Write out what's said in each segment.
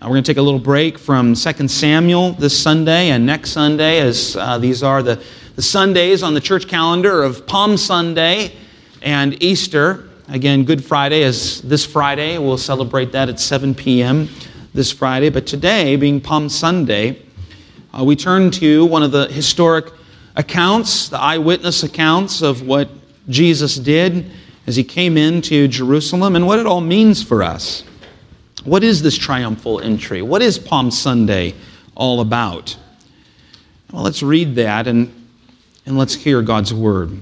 We're going to take a little break from 2 Samuel this Sunday and next Sunday, as these are the Sundays on the church calendar of Palm Sunday and Easter. Again, Good Friday is this Friday. We'll celebrate that at 7 p.m. this Friday. But today, being Palm Sunday, we turn to one of the historic accounts, the eyewitness accounts of what Jesus did as he came into Jerusalem and what it all means for us. What is this triumphal entry? What is Palm Sunday all about? Well, let's read that and let's hear God's word.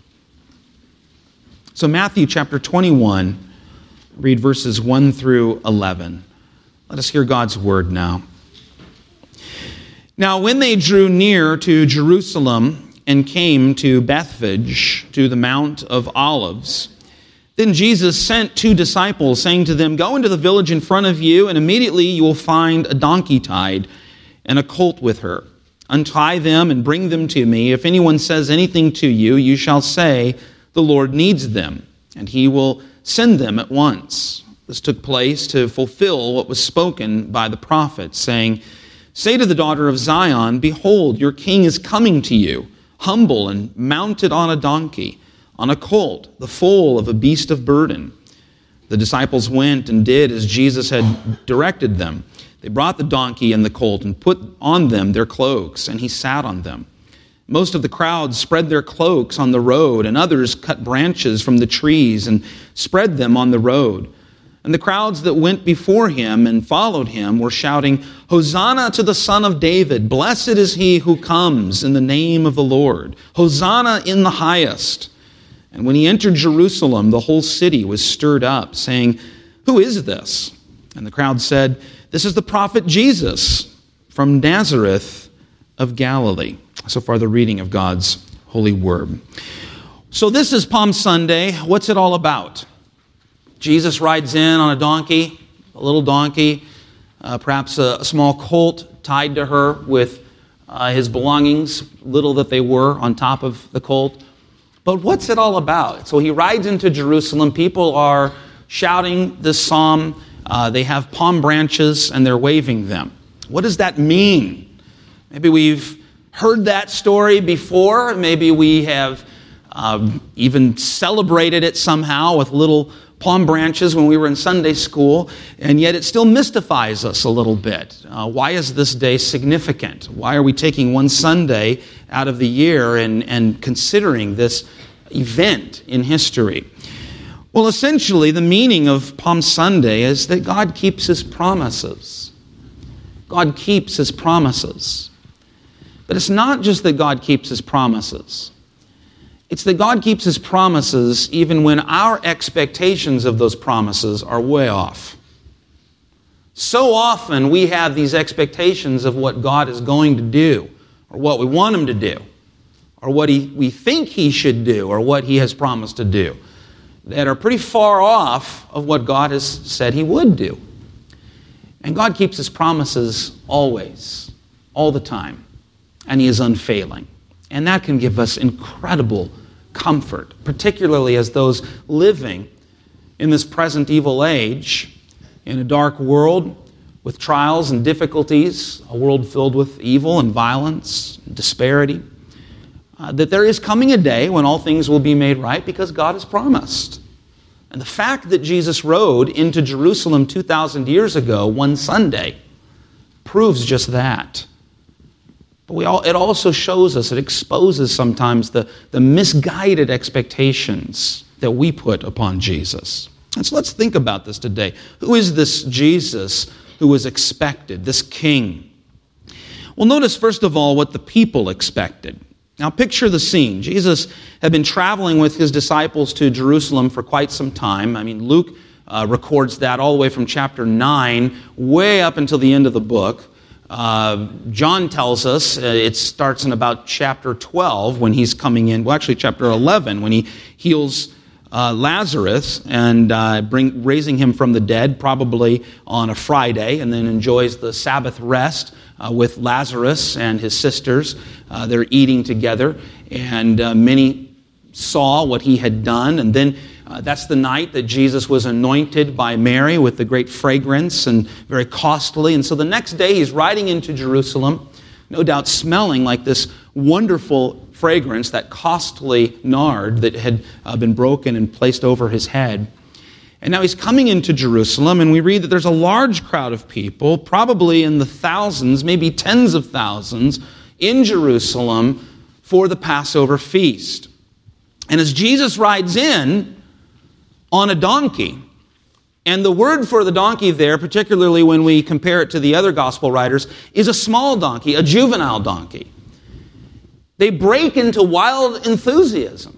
So Matthew chapter 21, read verses 1 through 11. Let us hear God's word now. Now when they drew near to Jerusalem and came to Bethphage, to the Mount of Olives, then Jesus sent 2 disciples, saying to them, "Go into the village in front of you, and immediately you will find a donkey tied and a colt with her. Untie them and bring them to me. If anyone says anything to you, you shall say, 'The Lord needs them,' and he will send them at once." This took place to fulfill what was spoken by the prophet, saying, "Say to the daughter of Zion, behold, your king is coming to you, humble and mounted on a donkey, on a colt, the foal of a beast of burden." The disciples went and did as Jesus had directed them. They brought the donkey and the colt and put on them their cloaks, and he sat on them. Most of the crowd spread their cloaks on the road, and others cut branches from the trees and spread them on the road. And the crowds that went before him and followed him were shouting, "Hosanna to the Son of David! Blessed is he who comes in the name of the Lord! Hosanna in the highest!" And when he entered Jerusalem, the whole city was stirred up, saying, "Who is this?" And the crowd said, "This is the prophet Jesus from Nazareth of Galilee." So far, the reading of God's holy word. So this is Palm Sunday. What's it all about? Jesus rides in on a donkey, a little donkey, perhaps a small colt tied to her with his belongings, little that they were, on top of the colt. But what's it all about? So he rides into Jerusalem. People are shouting this psalm. They have palm branches and they're waving them. What does that mean? Maybe we've heard that story before. Maybe we have even celebrated it somehow with little palm branches when we were in Sunday school, and yet it still mystifies us a little bit. Why is this day significant? Why are we taking one Sunday out of the year and considering this event in history? Well, essentially, the meaning of Palm Sunday is that God keeps his promises. God keeps his promises. But it's not just that God keeps his promises. It's that God keeps his promises even when our expectations of those promises are way off. So often we have these expectations of what God is going to do, or what we want him to do, or what we think he should do, or what he has promised to do, that are pretty far off of what God has said he would do. And God keeps his promises always, all the time, and he is unfailing. And that can give us incredible comfort, particularly as those living in this present evil age, in a dark world with trials and difficulties, a world filled with evil and violence and disparity, that there is coming a day when all things will be made right because God has promised. And the fact that Jesus rode into Jerusalem 2,000 years ago, one Sunday, proves just that. But it also shows us, it exposes sometimes the misguided expectations that we put upon Jesus. And so let's think about this today. Who is this Jesus who was expected, this king? Well, notice first of all what the people expected. Now picture the scene. Jesus had been traveling with his disciples to Jerusalem for quite some time. I mean, Luke records that all the way from chapter 9 way up until the end of the book. John tells us it starts in about chapter 12 when he's coming in, well actually chapter 11 when he heals Lazarus and raising him from the dead, probably on a Friday, and then enjoys the Sabbath rest with Lazarus and his sisters. They're eating together, and many saw what he had done. And then That's the night that Jesus was anointed by Mary with the great fragrance and very costly. And so the next day he's riding into Jerusalem, no doubt smelling like this wonderful fragrance, that costly nard that had been broken and placed over his head. And now he's coming into Jerusalem, and we read that there's a large crowd of people, probably in the thousands, maybe tens of thousands, in Jerusalem for the Passover feast. And as Jesus rides in on a donkey, and the word for the donkey there, particularly when we compare it to the other gospel writers, is a small donkey, a juvenile donkey. They break into wild enthusiasm.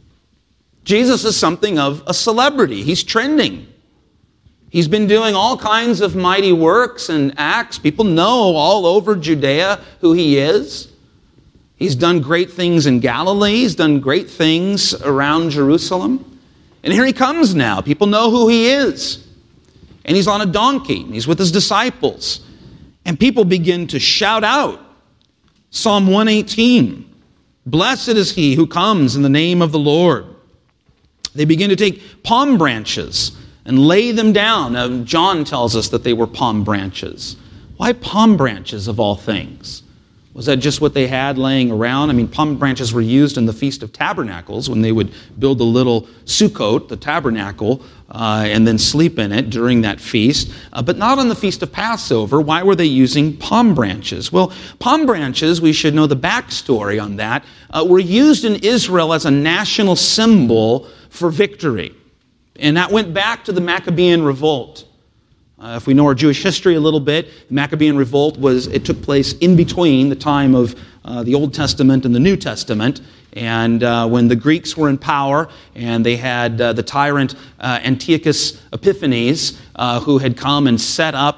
Jesus is something of a celebrity. He's trending. He's been doing all kinds of mighty works and acts. People know all over Judea who he is. He's done great things in Galilee. He's done great things around Jerusalem. And here he comes now. People know who he is. And he's on a donkey. He's with his disciples. And people begin to shout out. Psalm 118. Blessed is he who comes in the name of the Lord. They begin to take palm branches and lay them down. Now, John tells us that they were palm branches. Why palm branches of all things? Was that just what they had laying around? I mean, palm branches were used in the Feast of Tabernacles when they would build a little Sukkot, the tabernacle, and then sleep in it during that feast. But not on the Feast of Passover. Why were they using palm branches? Well, palm branches, we should know the backstory on that, were used in Israel as a national symbol for victory. And that went back to the Maccabean revolt. If we know our Jewish history a little bit, the Maccabean revolt took place in between the time of the Old Testament and the New Testament, and when the Greeks were in power, and they had the tyrant Antiochus Epiphanes, who had come and set up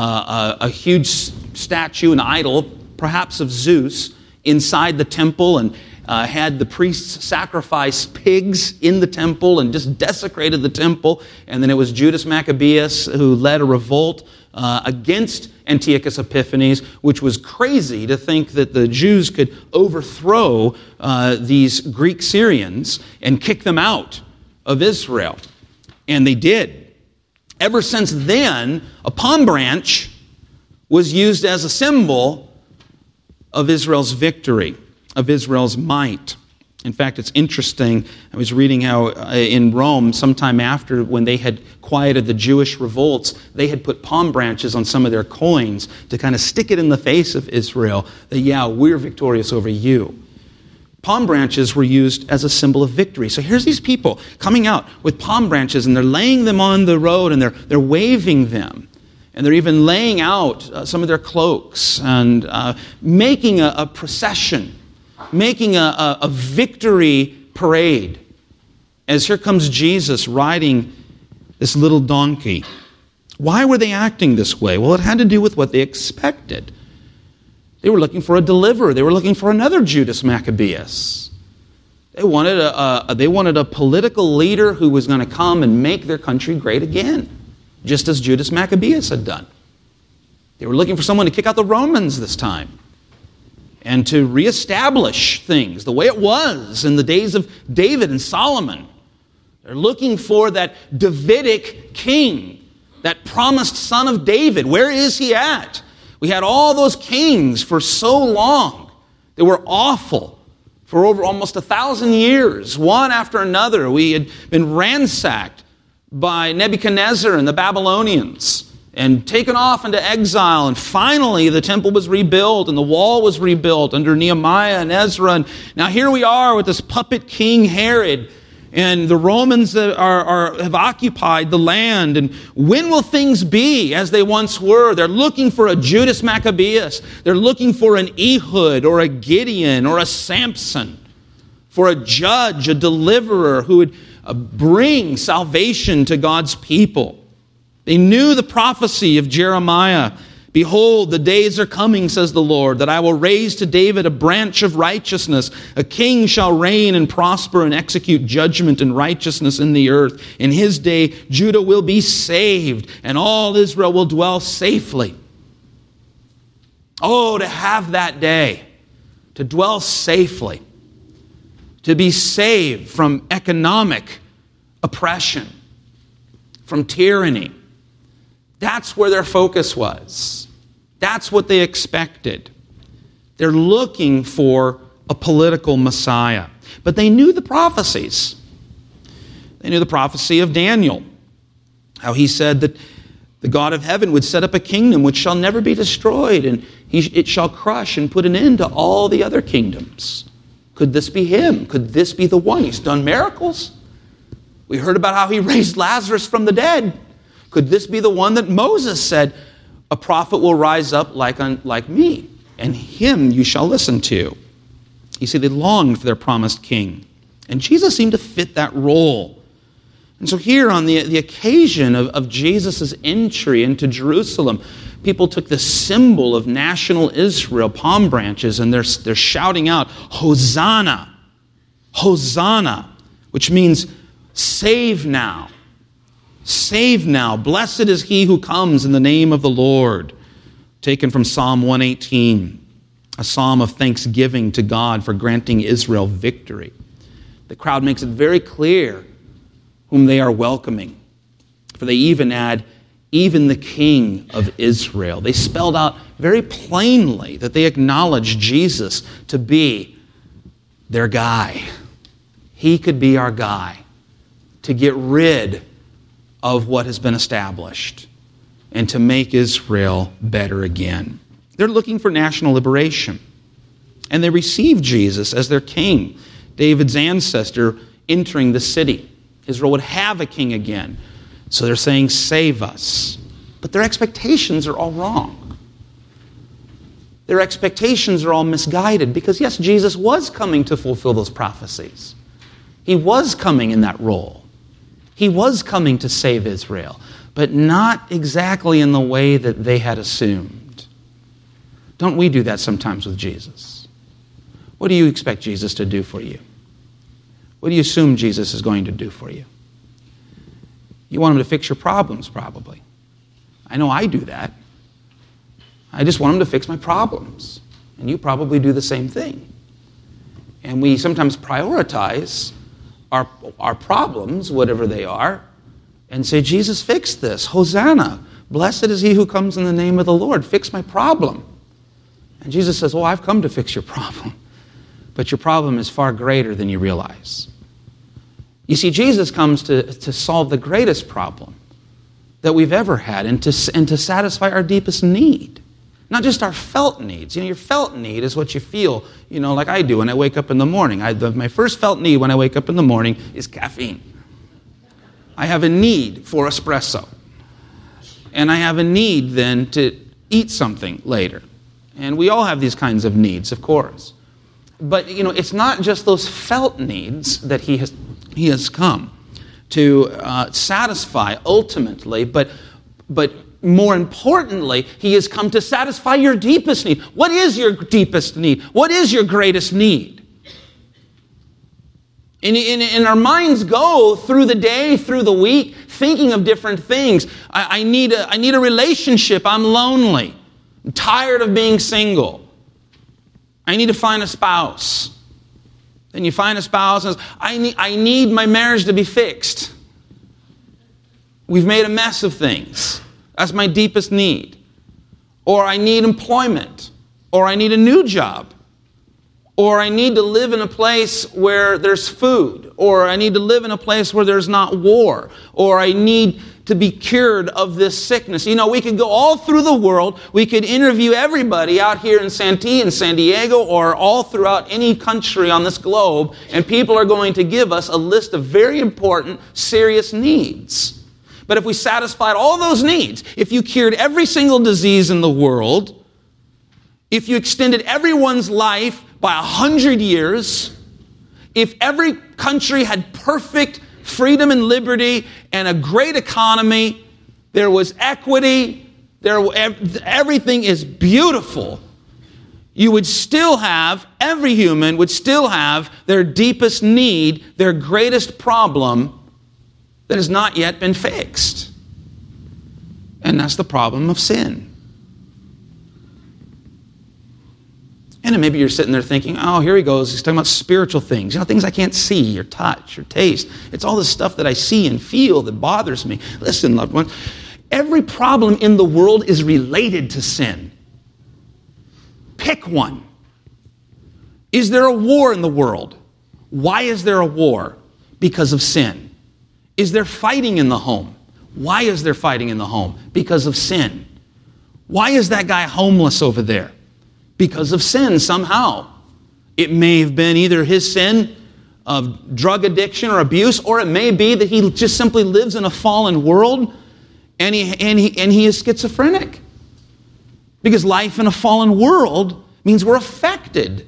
a huge statue, an idol, perhaps of Zeus, inside the temple, and had the priests sacrifice pigs in the temple and just desecrated the temple. And then it was Judas Maccabeus who led a revolt against Antiochus Epiphanes, which was crazy to think that the Jews could overthrow these Greek Syrians and kick them out of Israel. And they did. Ever since then, a palm branch was used as a symbol of Israel's victory, of Israel's might. In fact, it's interesting. I was reading how in Rome, sometime after when they had quieted the Jewish revolts, they had put palm branches on some of their coins to kind of stick it in the face of Israel that, yeah, we're victorious over you. Palm branches were used as a symbol of victory. So here's these people coming out with palm branches, and they're laying them on the road, and they're waving them. And they're even laying out some of their cloaks and making a procession, making a victory parade, as here comes Jesus riding this little donkey. Why were they acting this way? Well, it had to do with what they expected. They were looking for a deliverer. They were looking for another Judas Maccabeus. They wanted a political leader who was going to come and make their country great again, just as Judas Maccabeus had done. They were looking for someone to kick out the Romans this time and to reestablish things the way it was in the days of David and Solomon. They're looking for that Davidic king, that promised son of David. Where is he at? We had all those kings for so long. They were awful for over almost 1,000 years, one after another. We had been ransacked by Nebuchadnezzar and the Babylonians and taken off into exile. And finally, the temple was rebuilt and the wall was rebuilt under Nehemiah and Ezra. And now here we are with this puppet king Herod. And the Romans have occupied the land. And when will things be as they once were? They're looking for a Judas Maccabeus. They're looking for an Ehud or a Gideon or a Samson, for a judge, a deliverer who would bring salvation to God's people. They knew the prophecy of Jeremiah. Behold, the days are coming, says the Lord, that I will raise to David a branch of righteousness. A king shall reign and prosper and execute judgment and righteousness in the earth. In his day, Judah will be saved, and all Israel will dwell safely. Oh, to have that day, to dwell safely, to be saved from economic oppression, from tyranny. That's where their focus was. That's what they expected. They're looking for a political Messiah. But they knew the prophecies. They knew the prophecy of Daniel, how he said that the God of heaven would set up a kingdom which shall never be destroyed, and it shall crush and put an end to all the other kingdoms. Could this be him? Could this be the one? He's done miracles. We heard about how he raised Lazarus from the dead. Could this be the one that Moses said, a prophet will rise up like me, and him you shall listen to? You see, they longed for their promised king. And Jesus seemed to fit that role. And so here on the occasion of Jesus' entry into Jerusalem, people took the symbol of national Israel, palm branches, and they're shouting out, Hosanna, Hosanna, which means save now. Save now. Blessed is he who comes in the name of the Lord. Taken from Psalm 118, a psalm of thanksgiving to God for granting Israel victory. The crowd makes it very clear whom they are welcoming. For they even add, even the King of Israel. They spelled out very plainly that they acknowledge Jesus to be their guy. He could be our guy to get rid of what has been established and to make Israel better again. They're looking for national liberation. And they receive Jesus as their king, David's ancestor, entering the city. Israel would have a king again. So they're saying, save us. But their expectations are all wrong. Their expectations are all misguided because, yes, Jesus was coming to fulfill those prophecies. He was coming in that role. He was coming to save Israel, but not exactly in the way that they had assumed. Don't we do that sometimes with Jesus? What do you expect Jesus to do for you? What do you assume Jesus is going to do for you? You want him to fix your problems, probably. I know I do that. I just want him to fix my problems. And you probably do the same thing. And we sometimes prioritize our problems, whatever they are, and say, Jesus, fix this. Hosanna. Blessed is he who comes in the name of the Lord. Fix my problem. And Jesus says, well, I've come to fix your problem. But your problem is far greater than you realize. You see, Jesus comes to solve the greatest problem that we've ever had and to satisfy our deepest need. Not just our felt needs. Your felt need is what you feel, like I do when I wake up in the morning. My first felt need when I wake up in the morning is caffeine. I have a need for espresso. And I have a need then to eat something later. And we all have these kinds of needs, of course. But, it's not just those felt needs that he has come to satisfy ultimately, but more importantly, he has come to satisfy your deepest need. What is your deepest need? What is your greatest need? And our minds go through the day, through the week, thinking of different things. I need a relationship. I'm lonely. I'm tired of being single. I need to find a spouse. Then you find a spouse and says, I need my marriage to be fixed. We've made a mess of things. That's my deepest need. Or I need employment. Or I need a new job. Or I need to live in a place where there's food. Or I need to live in a place where there's not war. Or I need to be cured of this sickness. We could go all through the world. We could interview everybody out here in Santee and San Diego or all throughout any country on this globe, and people are going to give us a list of very important, serious needs. But if we satisfied all those needs, if you cured every single disease in the world, if you extended everyone's life by 100 years, if every country had perfect freedom and liberty and a great economy, there was equity, everything is beautiful, you would still have, every human would still have their deepest need, their greatest problem that has not yet been fixed. And that's the problem of sin. And then maybe you're sitting there thinking, oh, here he goes. He's talking about spiritual things. Things I can't see or touch or taste. It's all this stuff that I see and feel that bothers me. Listen, loved one, every problem in the world is related to sin. Pick one. Is there a war in the world? Why is there a war? Because of sin. Is there fighting in the home? Why is there fighting in the home? Because of sin. Why is that guy homeless over there? Because of sin somehow. It may have been either his sin of drug addiction or abuse, or it may be that he just simply lives in a fallen world and he is schizophrenic. Because life in a fallen world means we're affected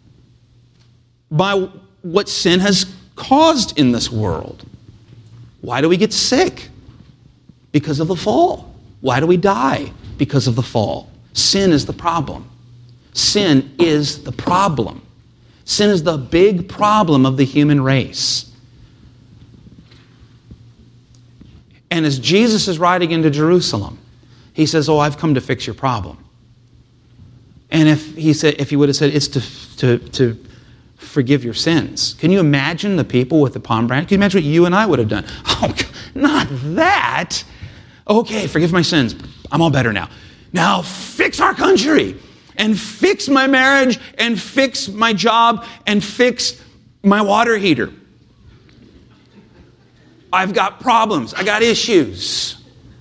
by what sin has caused in this world. Why do we get sick? Because of the fall. Why do we die? Because of the fall. Sin is the problem. Sin is the problem. Sin is the big problem of the human race. And as Jesus is riding into Jerusalem, he says, oh, I've come to fix your problem. And if he would have said, it's to forgive your sins. Can you imagine the people with the palm branch? Can you imagine what you and I would have done? Oh, not that. Okay, forgive my sins. I'm all better now. Now fix our country. And fix my marriage, and fix my job, and fix my water heater. I've got problems. I got issues.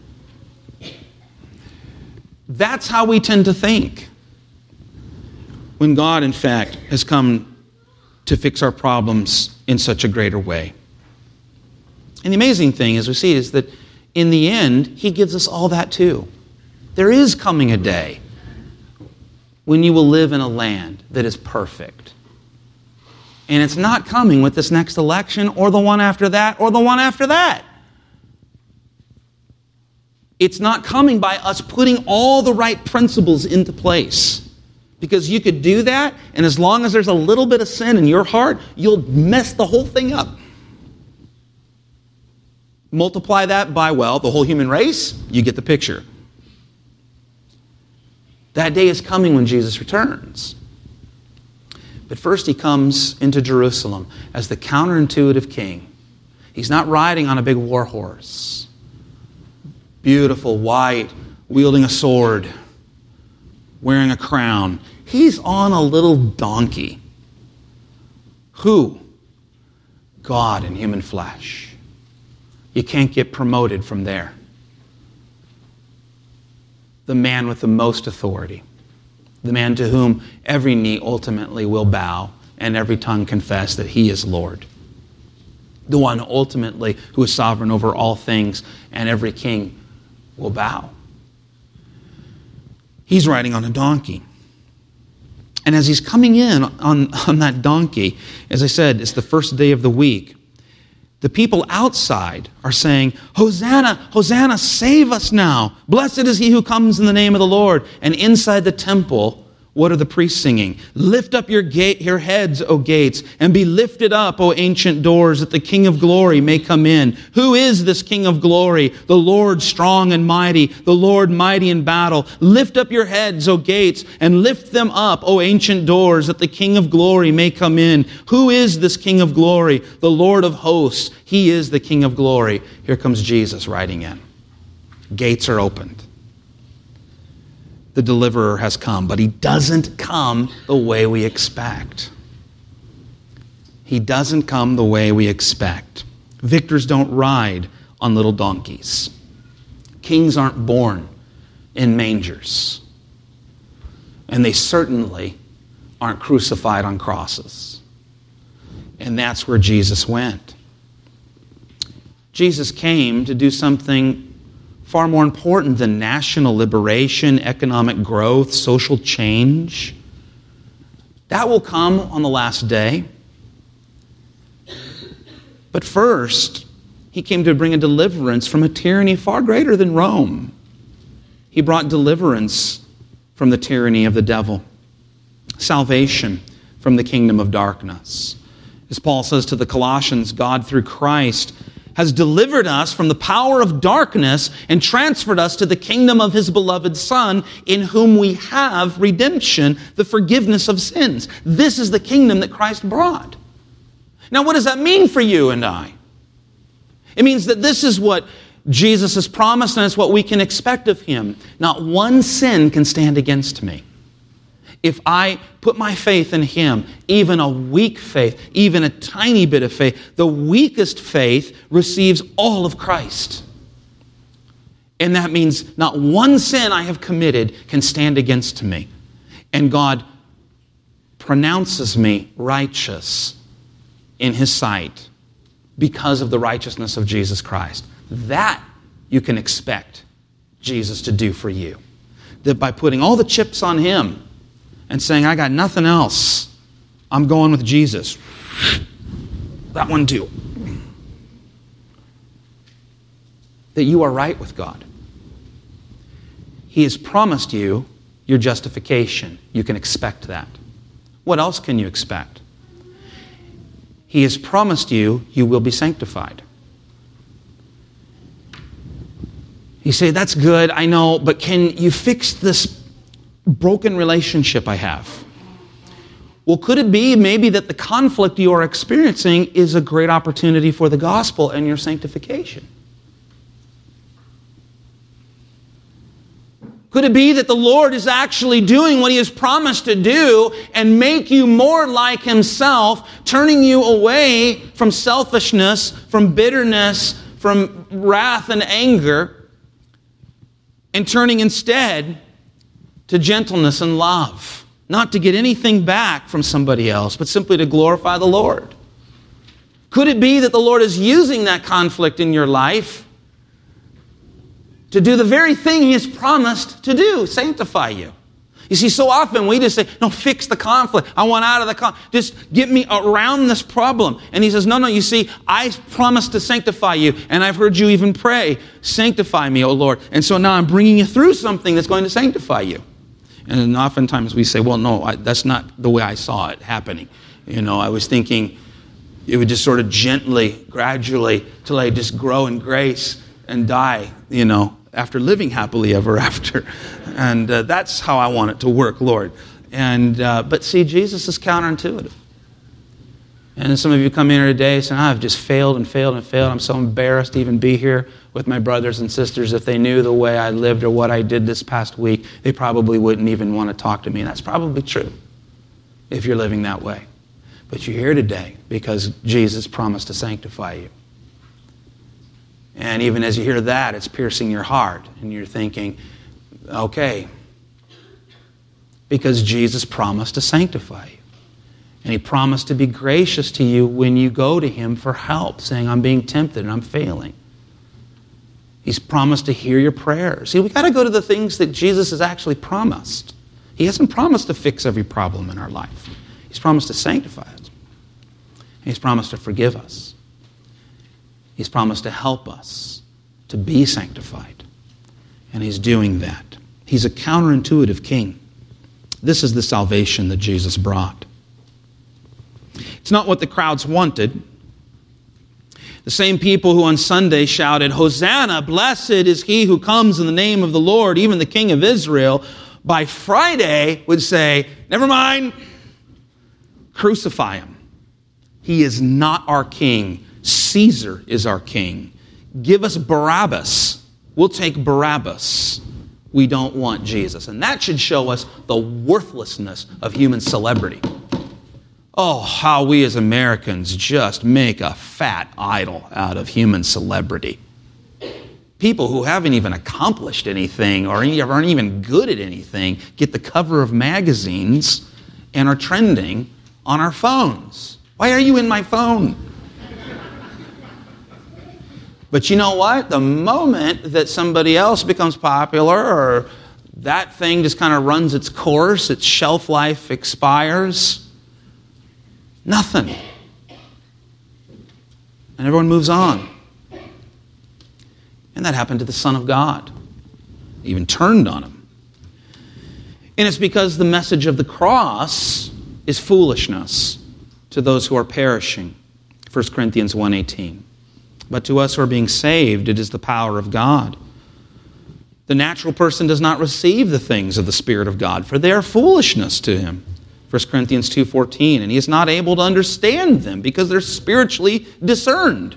That's how we tend to think. When God, in fact, has come to fix our problems in such a greater way. And the amazing thing, as we see, is that in the end, He gives us all that too. There is coming a day when you will live in a land that is perfect. And it's not coming with this next election or the one after that or the one after that. It's not coming by us putting all the right principles into place. Because you could do that, and as long as there's a little bit of sin in your heart, you'll mess the whole thing up. Multiply that by, well, the whole human race, you get the picture. That day is coming when Jesus returns. But first He comes into Jerusalem as the counterintuitive king. He's not riding on a big war horse. Beautiful, white, wielding a sword, wearing a crown. He's on a little donkey. Who? God in human flesh. You can't get promoted from there. The man with the most authority, the man to whom every knee ultimately will bow and every tongue confess that He is Lord. The one ultimately who is sovereign over all things, and every king will bow. He's riding on a donkey. And as He's coming in on that donkey, as I said, it's the first day of the week, the people outside are saying, Hosanna, Hosanna, save us now. Blessed is He who comes in the name of the Lord. And inside the temple, what are the priests singing? Lift up your heads, O gates, and be lifted up, O ancient doors, that the King of glory may come in. Who is this King of glory? The Lord strong and mighty, the Lord mighty in battle. Lift up your heads, O gates, and lift them up, O ancient doors, that the King of glory may come in. Who is this King of glory? The Lord of hosts. He is the King of glory. Here comes Jesus riding in. Gates are opened. The deliverer has come, but He doesn't come the way we expect. He doesn't come the way we expect. Victors don't ride on little donkeys. Kings aren't born in mangers. And they certainly aren't crucified on crosses. And that's where Jesus went. Jesus came to do something far more important than national liberation, economic growth, social change. That will come on the last day. But first, He came to bring a deliverance from a tyranny far greater than Rome. He brought deliverance from the tyranny of the devil, salvation from the kingdom of darkness. As Paul says to the Colossians, God through Christ has delivered us from the power of darkness and transferred us to the kingdom of His beloved Son, in whom we have redemption, the forgiveness of sins. This is the kingdom that Christ brought. Now, what does that mean for you and I? It means that this is what Jesus has promised, and it's what we can expect of Him. Not one sin can stand against me. If I put my faith in Him, even a weak faith, even a tiny bit of faith, the weakest faith receives all of Christ. And that means not one sin I have committed can stand against me. And God pronounces me righteous in His sight because of the righteousness of Jesus Christ. That you can expect Jesus to do for you. That by putting all the chips on Him and saying, I got nothing else, I'm going with Jesus. That one too. That you are right with God. He has promised you your justification. You can expect that. What else can you expect? He has promised you will be sanctified. You say, that's good, I know, but can you fix this broken relationship I have? Well, could it be maybe that the conflict you are experiencing is a great opportunity for the gospel and your sanctification? Could it be that the Lord is actually doing what He has promised to do and make you more like Himself, turning you away from selfishness, from bitterness, from wrath and anger, and turning instead to gentleness and love? Not to get anything back from somebody else, but simply to glorify the Lord. Could it be that the Lord is using that conflict in your life to do the very thing He has promised to do, sanctify you? You see, so often we just say, no, fix the conflict. I want out of the conflict. Just get me around this problem. And He says, no, you see, I promised to sanctify you, and I've heard you even pray, sanctify me, O Lord. And so now I'm bringing you through something that's going to sanctify you. And oftentimes we say, well, no, that's not the way I saw it happening. I was thinking it would just sort of gently, gradually, till I just grow in grace and die, after living happily ever after. And that's how I want it to work, Lord. But see, Jesus is counterintuitive. And some of you come in here today saying, I've just failed and failed and failed. I'm so embarrassed to even be here with my brothers and sisters. If they knew the way I lived or what I did this past week, they probably wouldn't even want to talk to me. And that's probably true if you're living that way. But you're here today because Jesus promised to sanctify you. And even as you hear that, it's piercing your heart. And you're thinking, okay, because Jesus promised to sanctify you. And He promised to be gracious to you when you go to Him for help, saying, I'm being tempted and I'm failing. He's promised to hear your prayers. See, we've got to go to the things that Jesus has actually promised. He hasn't promised to fix every problem in our life. He's promised to sanctify us. He's promised to forgive us. He's promised to help us to be sanctified. And He's doing that. He's a counterintuitive King. This is the salvation that Jesus brought. It's not what the crowds wanted. The same people who on Sunday shouted, Hosanna, blessed is He who comes in the name of the Lord, even the King of Israel, by Friday would say, never mind, crucify Him. He is not our King. Caesar is our King. Give us Barabbas. We'll take Barabbas. We don't want Jesus. And that should show us the worthlessness of human celebrity. Oh, how we as Americans just make a fat idol out of human celebrity. People who haven't even accomplished anything or aren't even good at anything get the cover of magazines and are trending on our phones. Why are you in my phone? But you know what? The moment that somebody else becomes popular or that thing just kind of runs its course, its shelf life expires, nothing. And everyone moves on. And that happened to the Son of God. He even turned on Him. And it's because the message of the cross is foolishness to those who are perishing. 1 Corinthians 1:18. But to us who are being saved, it is the power of God. The natural person does not receive the things of the Spirit of God, for they are foolishness to him. 1 Corinthians 2:14, and he is not able to understand them because they're spiritually discerned.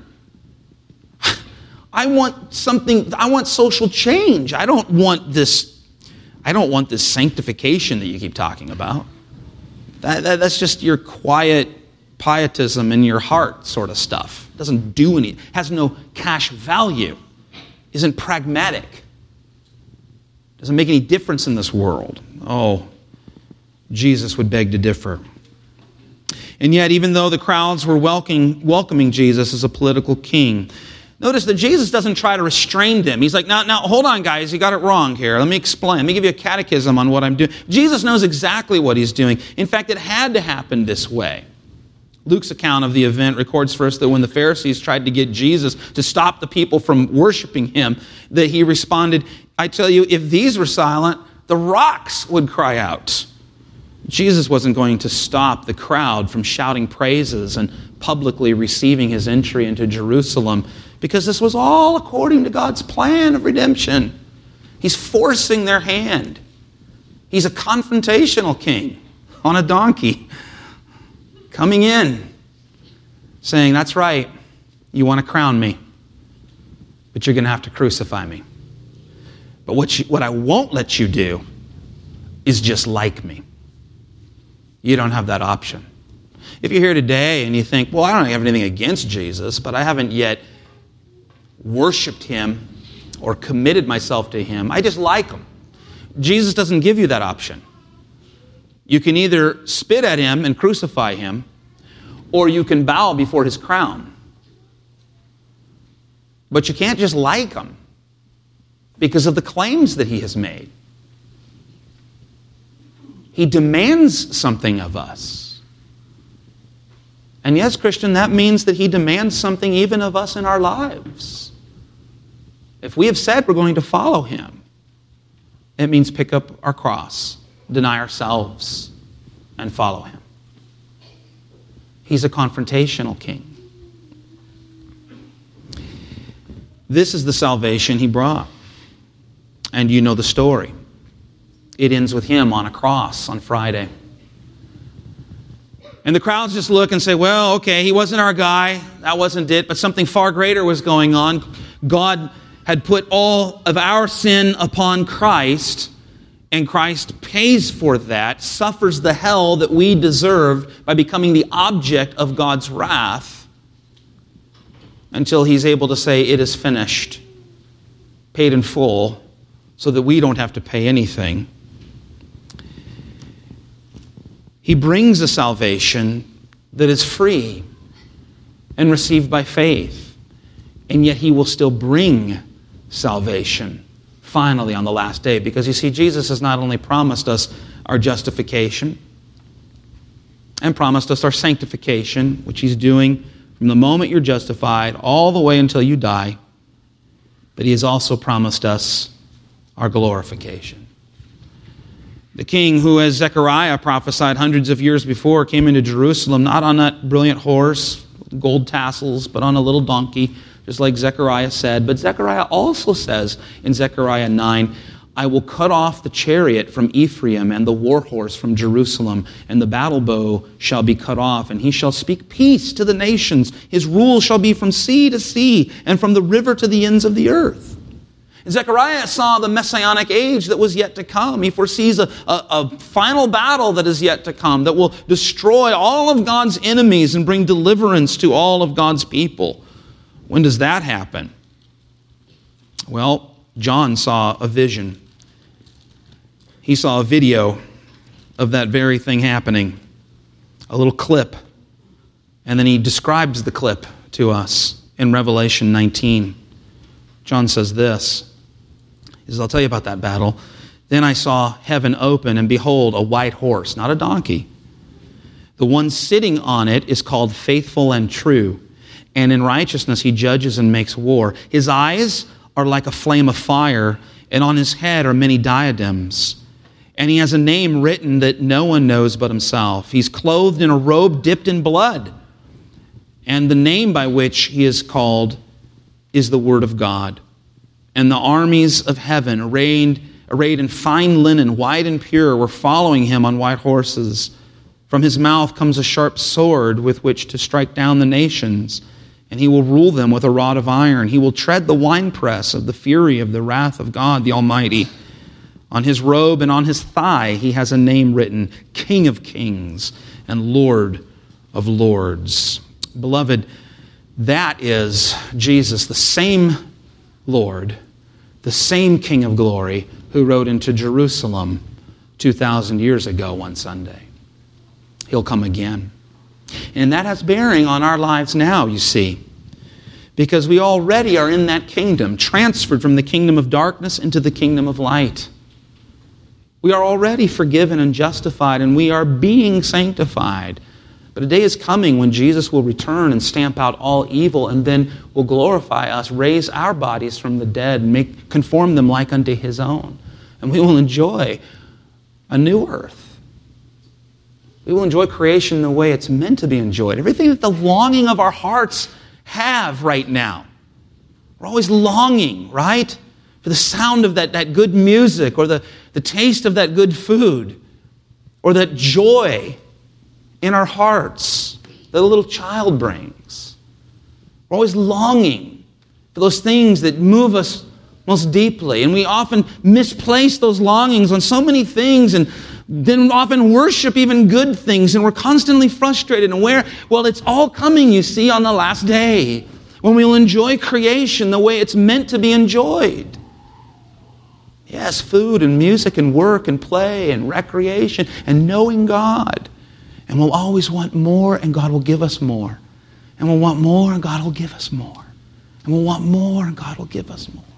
I want social change. I don't want this sanctification that you keep talking about. That's just your quiet pietism in your heart sort of stuff. It doesn't do anything. Has no cash value. Isn't pragmatic. Doesn't make any difference in this world. Oh, Jesus would beg to differ. And yet, even though the crowds were welcoming Jesus as a political king, notice that Jesus doesn't try to restrain them. He's like, now, hold on, guys. You got it wrong here. Let me explain. Let me give you a catechism on what I'm doing. Jesus knows exactly what he's doing. In fact, it had to happen this way. Luke's account of the event records for us that when the Pharisees tried to get Jesus to stop the people from worshiping him, that he responded, I tell you, if these were silent, the rocks would cry out. Jesus wasn't going to stop the crowd from shouting praises and publicly receiving his entry into Jerusalem, because this was all according to God's plan of redemption. He's forcing their hand. He's a confrontational king on a donkey, coming in, saying, that's right, you want to crown me, but you're going to have to crucify me. But what I won't let you do is just like me. You don't have that option. If you're here today and you think, well, I don't have anything against Jesus, but I haven't yet worshiped him or committed myself to him, I just like him. Jesus doesn't give you that option. You can either spit at him and crucify him, or you can bow before his crown. But you can't just like him because of the claims that he has made. He demands something of us. And yes, Christian, that means that he demands something even of us in our lives. If we have said we're going to follow him, it means pick up our cross, deny ourselves, and follow him. He's a confrontational king. This is the salvation he brought. And you know the story. It ends with him on a cross on Friday. And the crowds just look and say, well, okay, he wasn't our guy. That wasn't it. But something far greater was going on. God had put all of our sin upon Christ, and Christ pays for that, suffers the hell that we deserved by becoming the object of God's wrath, until he's able to say, it is finished, paid in full, so that we don't have to pay anything. He brings a salvation that is free and received by faith, and yet he will still bring salvation finally on the last day. Because you see, Jesus has not only promised us our justification and promised us our sanctification, which he's doing from the moment you're justified all the way until you die, but he has also promised us our glorification. The king who, as Zechariah prophesied hundreds of years before, came into Jerusalem not on that brilliant horse, gold tassels, but on a little donkey, just like Zechariah said. But Zechariah also says in Zechariah 9, I will cut off the chariot from Ephraim and the war horse from Jerusalem, and the battle bow shall be cut off, and he shall speak peace to the nations. His rule shall be from sea to sea, and from the river to the ends of the earth. Zechariah saw the messianic age that was yet to come. He foresees a final battle that is yet to come, that will destroy all of God's enemies and bring deliverance to all of God's people. When does that happen? Well, John saw a vision. He saw a video of that very thing happening, a little clip. And then he describes the clip to us in Revelation 19. John says this. He says, I'll tell you about that battle. Then I saw heaven open, and behold, a white horse, not a donkey. The one sitting on it is called Faithful and True, and in righteousness he judges and makes war. His eyes are like a flame of fire, and on his head are many diadems. And he has a name written that no one knows but himself. He's clothed in a robe dipped in blood, and the name by which he is called is the word of God. And the armies of heaven, arrayed in fine linen, white and pure, were following him on white horses. From his mouth comes a sharp sword with which to strike down the nations, and he will rule them with a rod of iron. He will tread the winepress of the fury of the wrath of God the Almighty. On his robe and on his thigh he has a name written, King of Kings and Lord of Lords. Beloved, that is Jesus, the same Lord, the same King of glory who rode into Jerusalem 2,000 years ago one Sunday. He'll come again. And that has bearing on our lives now, you see, because we already are in that kingdom, transferred from the kingdom of darkness into the kingdom of light. We are already forgiven and justified, and we are being sanctified. But a day is coming when Jesus will return and stamp out all evil, and then will glorify us, raise our bodies from the dead, and conform them like unto His own. And we will enjoy a new earth. We will enjoy creation the way it's meant to be enjoyed. Everything that the longing of our hearts have right now. We're always longing, right? For the sound of that good music, or the taste of that good food, or that joy in our hearts that a little child brings. We're always longing for those things that move us most deeply. And we often misplace those longings on so many things, and then often worship even good things, and we're constantly frustrated. And well, it's all coming, you see, on the last day, when we'll enjoy creation the way it's meant to be enjoyed. Yes, food and music and work and play and recreation and knowing God. And we'll always want more, and God will give us more. And we'll want more, and God will give us more. And we'll want more, and God will give us more.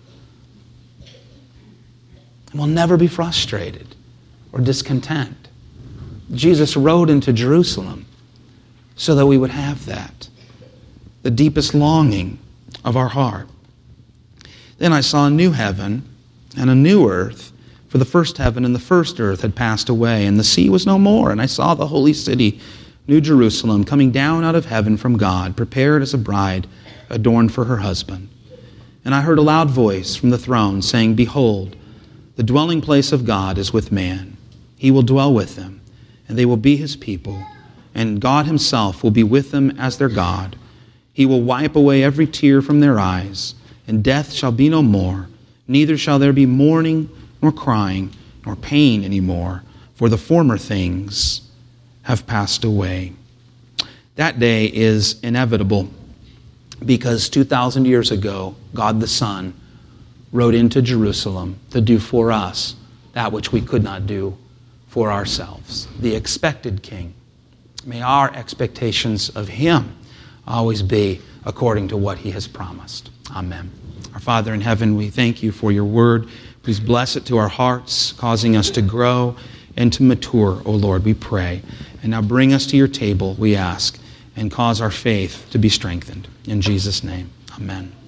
And we'll never be frustrated or discontent. Jesus rode into Jerusalem so that we would have that, the deepest longing of our heart. Then I saw a new heaven and a new earth, for the first heaven and the first earth had passed away, and the sea was no more. And I saw the holy city, New Jerusalem, coming down out of heaven from God, prepared as a bride adorned for her husband. And I heard a loud voice from the throne saying, Behold, the dwelling place of God is with man. He will dwell with them, and they will be His people, and God Himself will be with them as their God. He will wipe away every tear from their eyes, and death shall be no more. Neither shall there be mourning, nor crying, nor pain anymore, for the former things have passed away. That day is inevitable because 2,000 years ago, God the Son rode into Jerusalem to do for us that which we could not do for ourselves. The expected King. May our expectations of Him always be according to what He has promised. Amen. Our Father in heaven, we thank You for Your word. Please bless it to our hearts, causing us to grow and to mature, O Lord, we pray. And now bring us to Your table, we ask, and cause our faith to be strengthened. In Jesus' name, amen.